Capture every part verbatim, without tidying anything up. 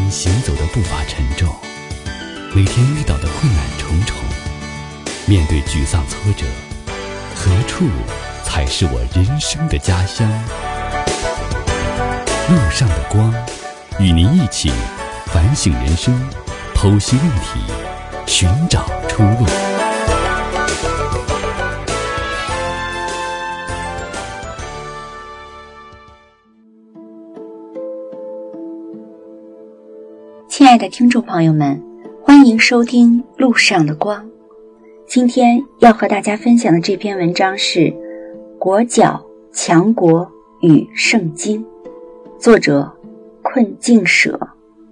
行走的步伐沉重，每天遇到的困难重重，面对沮丧挫折，何处才是我人生的家乡？路上的光，与您一起反省人生，剖析问题，寻找出路。 亲爱的听众朋友们，欢迎收听路上的光。今天要和大家分享的这篇文章是国脚强国与圣经，作者困境舍。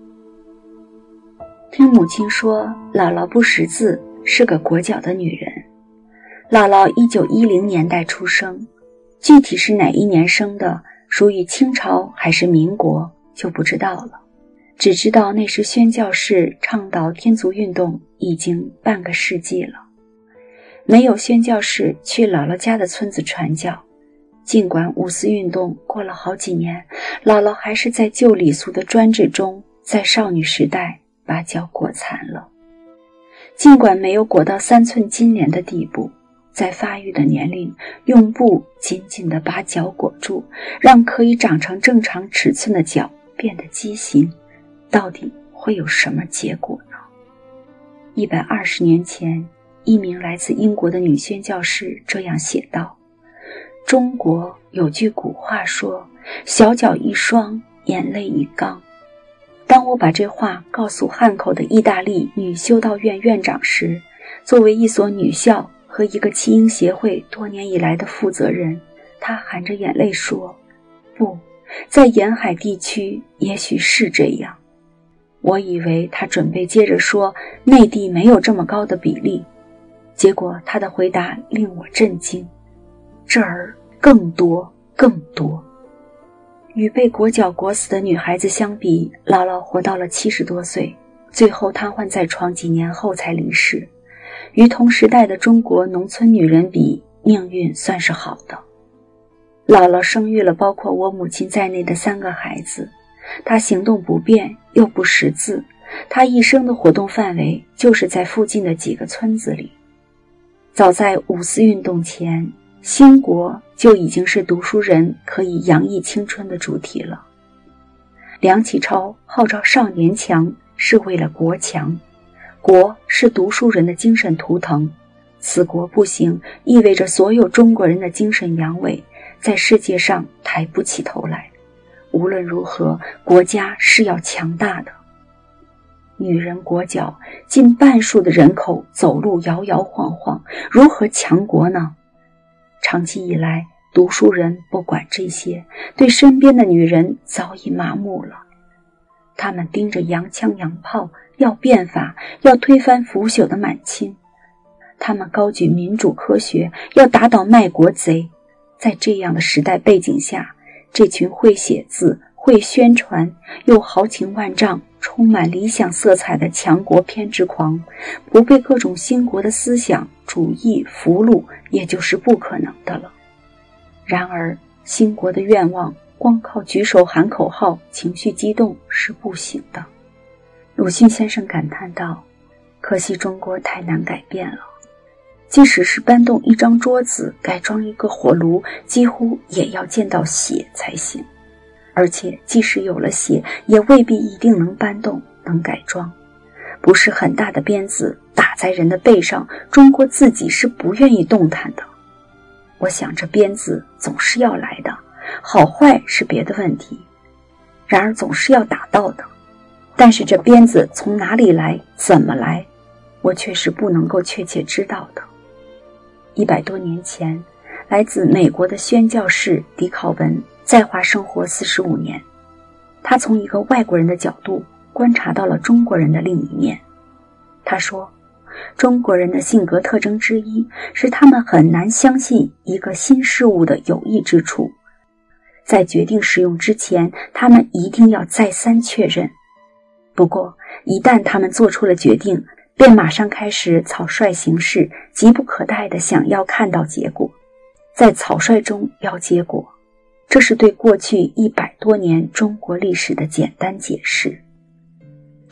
听母亲说，姥姥不识字，是个国脚的女人。姥姥一九一零年代出生，具体是哪一年生的，属于清朝还是民国就不知道了，只知道那时宣教士倡导天族运动已经半个世纪了，没有宣教士去姥姥家的村子传教。尽管五四运动过了好几年，姥姥还是在旧礼俗的专制中，在少女时代把脚裹残了。尽管没有裹到三寸金莲的地步，在发育的年龄，用布紧紧地把脚裹住，让可以长成正常尺寸的脚变得畸形，到底会有什么结果呢？一百二十年前，一名来自英国的女宣教士这样写道：中国有句古话说，小脚一双，眼泪一缸。当我把这话告诉汉口的意大利女修道院院长时，作为一所女校和一个弃婴协会多年以来的负责人，他含着眼泪说，不，在沿海地区也许是这样。我以为他准备接着说内地没有这么高的比例，结果他的回答令我震惊，这儿更多更多。与被裹脚裹死的女孩子相比，姥姥活到了七十多岁，最后瘫痪在床几年后才离世。与同时代的中国农村女人比，命运算是好的。姥姥生育了包括我母亲在内的三个孩子，她行动不便又不识字，她一生的活动范围就是在附近的几个村子里。早在五四运动前，兴国就已经是读书人可以洋溢青春的主题了。梁启超号召少年强是为了国强，国是读书人的精神图腾，此国不行意味着所有中国人的精神阳痿在世界上抬不起头来。无论如何，国家是要强大的。女人裹脚，近半数的人口走路摇摇晃晃，如何强国呢？长期以来，读书人不管这些，对身边的女人早已麻木了。他们盯着洋枪洋炮，要变法，要推翻腐朽的满清。他们高举民主科学，要打倒卖国贼。在这样的时代背景下，这群会写字、会宣传又豪情万丈、充满理想色彩的强国偏执狂，不被各种兴国的思想主义俘虏，也就是不可能的了。然而兴国的愿望光靠举手喊口号情绪激动是不行的。鲁迅先生感叹道，可惜中国太难改变了，即使是搬动一张桌子，改装一个火炉，几乎也要见到血才行。而且即使有了血，也未必一定能搬动，能改装。不是很大的鞭子打在人的背上，中国自己是不愿意动弹的。我想这鞭子总是要来的，好坏是别的问题，然而总是要打到的。但是这鞭子从哪里来，怎么来，我却是不能够确切知道的。一百多年前，来自美国的宣教士迪考文在华生活四十五年，他从一个外国人的角度观察到了中国人的另一面。他说，中国人的性格特征之一是他们很难相信一个新事物的有益之处，在决定使用之前，他们一定要再三确认。不过一旦他们做出了决定，便马上开始草率行事，急不可待地想要看到结果，在草率中要结果。这是对过去一百多年中国历史的简单解释。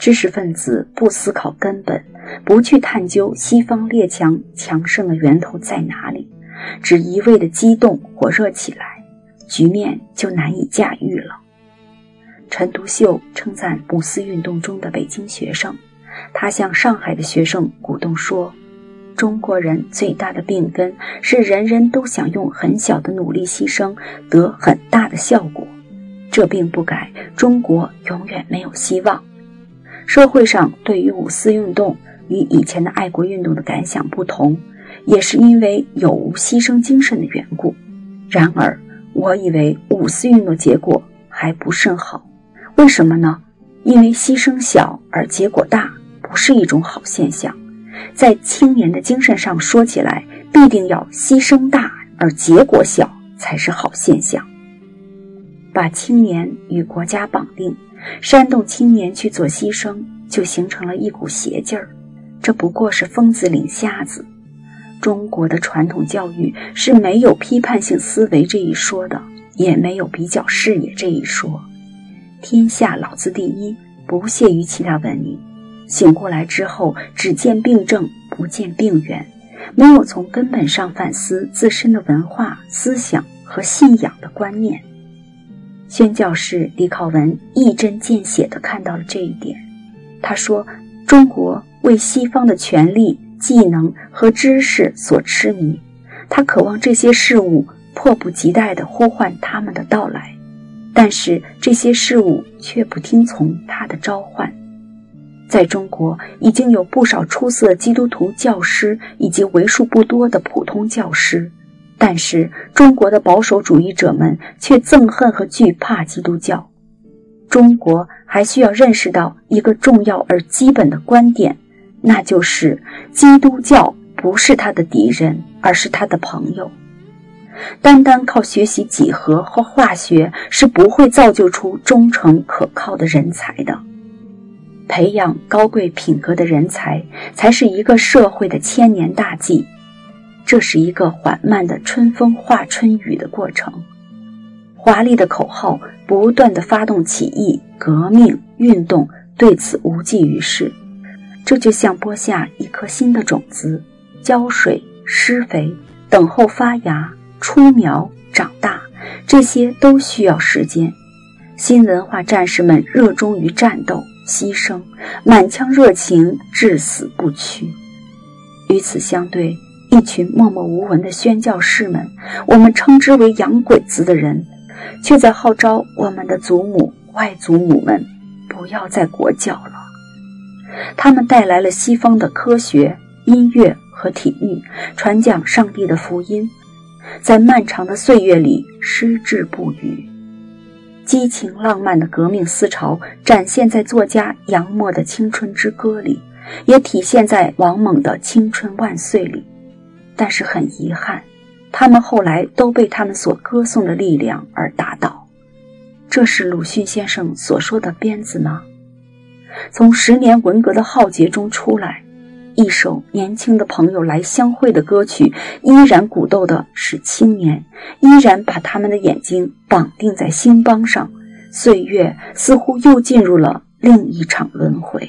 知识分子不思考根本，不去探究西方列强强盛的源头在哪里，只一味的激动火热起来，局面就难以驾驭了。陈独秀称赞五四运动中的北京学生，他向上海的学生鼓动说，中国人最大的病根是人人都想用很小的努力牺牲得很大的效果，这并不改，中国永远没有希望。社会上对于五四运动与以前的爱国运动的感想不同，也是因为有无牺牲精神的缘故。然而我以为五四运动结果还不甚好，为什么呢？因为牺牲小而结果大不是一种好现象，在青年的精神上说起来，必定要牺牲大而结果小才是好现象。把青年与国家绑定，煽动青年去做牺牲，就形成了一股邪劲儿，这不过是疯子领瞎子。中国的传统教育是没有批判性思维这一说的，也没有比较视野这一说。天下老子第一，不屑于其他文明。醒过来之后，只见病症，不见病源，没有从根本上反思自身的文化、思想和信仰的观念。宣教士李考文一针见血地看到了这一点。他说，中国为西方的权力、技能和知识所痴迷，他渴望这些事物迫不及待地呼唤他们的到来，但是这些事物却不听从他的召唤。在中国已经有不少出色基督徒教师以及为数不多的普通教师，但是中国的保守主义者们却憎恨和惧怕基督教。中国还需要认识到一个重要而基本的观点，那就是基督教不是他的敌人，而是他的朋友。单单靠学习几何和化学是不会造就出忠诚可靠的人才的。培养高贵品格的人才才是一个社会的千年大计，这是一个缓慢的春风化春雨的过程。华丽的口号不断地发动起义、革命、运动，对此无济于事。这就像播下一颗新的种子，浇水、施肥，等候发芽、出苗、长大，这些都需要时间。新文化战士们热衷于战斗、牺牲，满腔热情，至死不屈。与此相对，一群默默无闻的宣教士们，我们称之为洋鬼子的人，却在号召我们的祖母、外祖母们不要再裹脚了。他们带来了西方的科学、音乐和体育，传讲上帝的福音，在漫长的岁月里矢志不渝。激情浪漫的革命思潮展现在作家杨沫的青春之歌里，也体现在王蒙的青春万岁里。但是很遗憾，他们后来都被他们所歌颂的力量而打倒。这是鲁迅先生所说的鞭子吗？从十年文革的浩劫中出来，一首年轻的朋友来相会的歌曲依然鼓动的使青年，依然把他们的眼睛绑定在兴邦上，岁月似乎又进入了另一场轮回。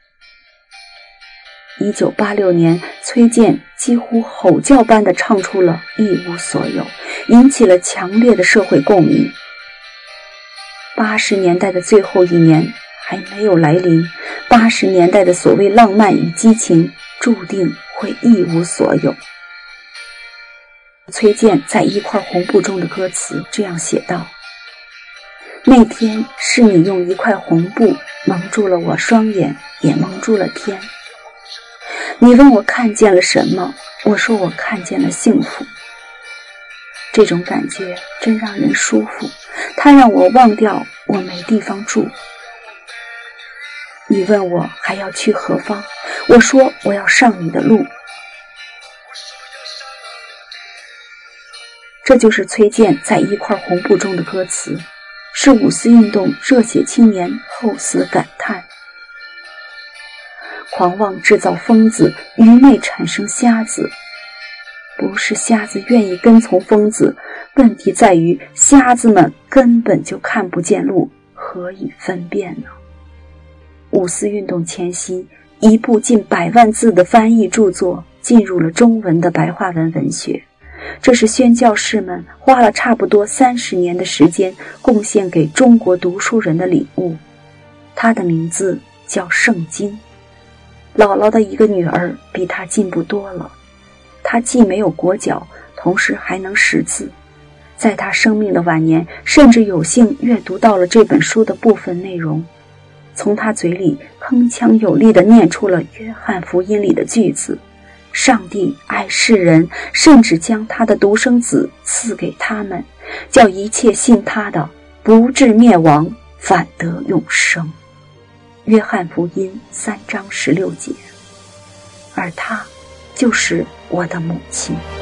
一九八六年，崔健几乎吼叫般地唱出了一无所有，引起了强烈的社会共鸣。八十年代的最后一年还没有来临，八十年代的所谓浪漫与激情注定会一无所有。崔健在一块红布中的歌词这样写道：那天是你用一块红布蒙住了我双眼，也蒙住了天。你问我看见了什么，我说我看见了幸福。这种感觉真让人舒服，它让我忘掉我没地方住。你问我还要去何方，我说我要上你的路。这就是崔健在一块红布中的歌词，是五四运动热血青年后死感叹。狂妄制造疯子，愚昧产生瞎子。不是瞎子愿意跟从疯子，问题在于瞎子们根本就看不见路，何以分辨呢？五五四运动前夕，一部近百万字的翻译著作进入了中文的白话文文学，这是宣教士们花了差不多三十年的时间贡献给中国读书人的礼物。它的名字叫《圣经》。姥姥的一个女儿比她进步多了，她既没有跛脚，同时还能识字。在她生命的晚年，甚至有幸阅读到了这本书的部分内容，从她嘴里铿锵有力地念出了约翰福音里的句子：上帝爱世人，甚至将他的独生子赐给他们，叫一切信他的不至灭亡，反得永生。约翰福音三章十六节。而她就是我的母亲。